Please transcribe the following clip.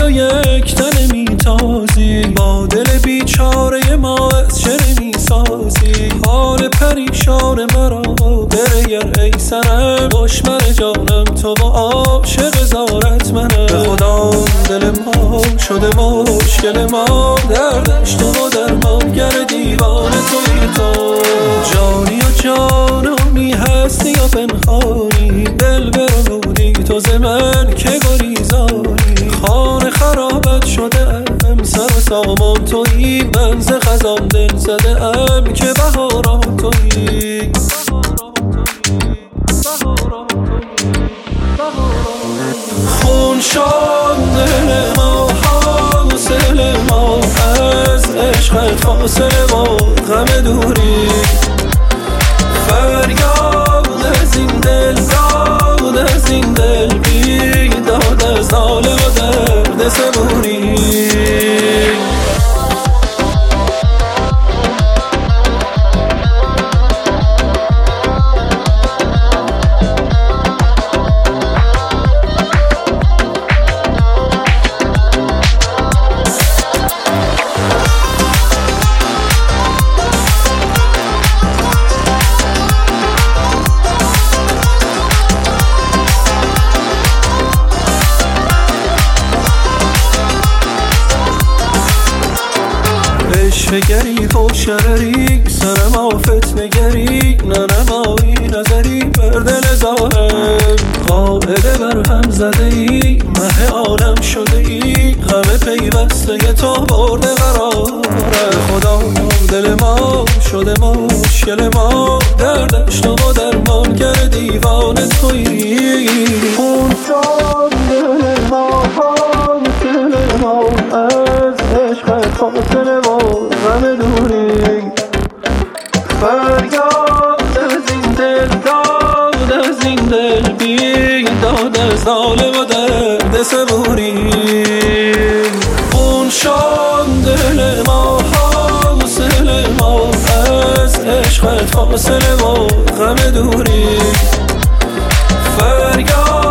و یک تن میتازی، با دل بیچاره ما از چه نمیسازی؟ حال پریشان مرا بریر ای سنم، دشمن جانم تو و عاشق زارت منم. به خدا دل ما شده مشکل ما، دردش تو و درمانگر دیوانه توی تو. جانی و جانمی هستی و پنهانی، دل برمودی تو ز من که گریزانی. خانه خرابت شده ام، سر و سامان تویی، من ز خزان دل زده ام که بهاران تویی. خون شد دل ما، حاصل ما از عشقت فاصله و غم دوری. فریاد از این دل، داد از این دل، بیداد از ناله و درد صبوری. فتنگری تو شرری، سر ما فتنگری، ننمایی نظری بر دل ظالم. قاعده بر هم زده ای، مه عالم شده ای، همه پیوسته تو برده قراره. خدا دل ما شده مشکل ما، دردش تو و درمانگر دیوانه تویی. خون شد دل ما، حاصل ما از عشقت فاصله و غم دوری. فریاد از این دل، داد از این دل، بیداد از ناله و درد صبوری. خون شد دل ما، حاصل ما از عشقت فاصله و غم دوری. فریاد